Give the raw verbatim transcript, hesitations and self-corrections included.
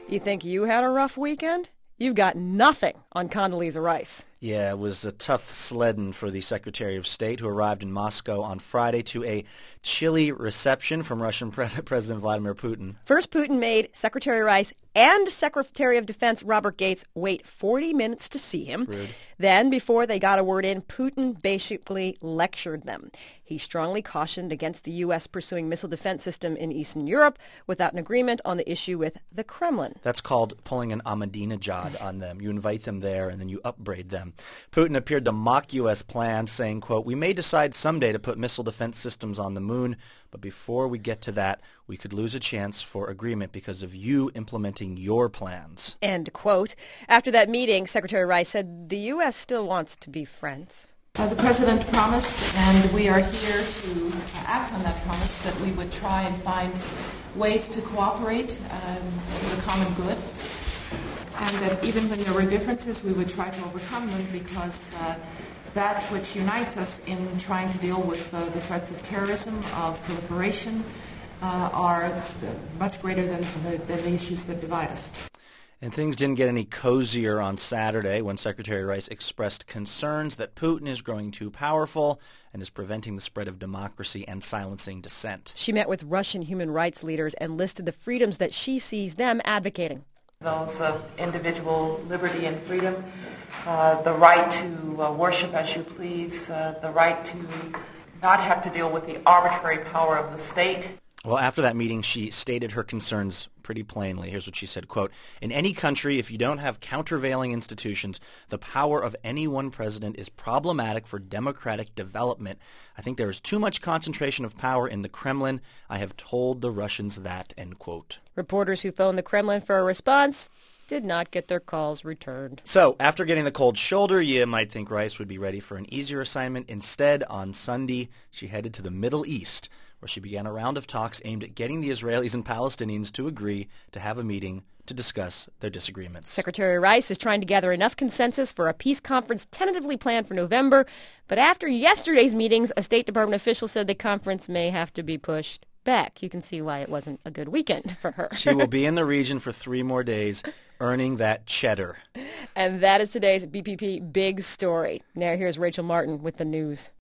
You think you had a rough weekend? You've got nothing on Condoleezza Rice. Yeah, it was a tough sledding for the Secretary of State, who arrived in Moscow on Friday to a chilly reception from Russian Pre- President Vladimir Putin. First, Putin made Secretary Rice and Secretary of Defense Robert Gates wait forty minutes to see him. Rude. Then, before they got a word in, Putin basically lectured them. He strongly cautioned against the U S pursuing missile defense system in Eastern Europe without an agreement on the issue with the Kremlin. That's called pulling an Ahmadinejad on them. You invite them there and then you upbraid them. Putin appeared to mock U S plans, saying, quote, "We may decide someday to put missile defense systems on the moon, but before we get to that, we could lose a chance for agreement because of you implementing your plans." End quote. After that meeting, Secretary Rice said the U S still wants to be friends. Uh, the President promised, and we are here to uh, act on that promise, that we would try and find ways to cooperate um, to the common good, and that even when there were differences, we would try to overcome them, because uh, that which unites us in trying to deal with uh, the threats of terrorism, of proliferation, uh, are much greater than the, than the issues that divide us. And things didn't get any cozier on Saturday when Secretary Rice expressed concerns that Putin is growing too powerful and is preventing the spread of democracy and silencing dissent. She met with Russian human rights leaders and listed the freedoms that she sees them advocating. Those of individual liberty and freedom, uh, the right to uh, worship as you please, uh, the right to not have to deal with the arbitrary power of the state. Well, after that meeting, she stated her concerns pretty plainly. Here's what she said, quote, "In any country, if you don't have countervailing institutions, the power of any one president is problematic for democratic development. I think there is too much concentration of power in the Kremlin. I have told the Russians that," end quote. Reporters who phoned the Kremlin for a response did not get their calls returned. So, after getting the cold shoulder, you might think Rice would be ready for an easier assignment. Instead, on Sunday, she headed to the Middle East, where she began a round of talks aimed at getting the Israelis and Palestinians to agree to have a meeting to discuss their disagreements. Secretary Rice is trying to gather enough consensus for a peace conference tentatively planned for November, but after yesterday's meetings, a State Department official said the conference may have to be pushed back. You can see why it wasn't a good weekend for her. She will be in the region for three more days, earning that cheddar. And that is today's B P P Big Story. Now here's Rachel Martin with the news.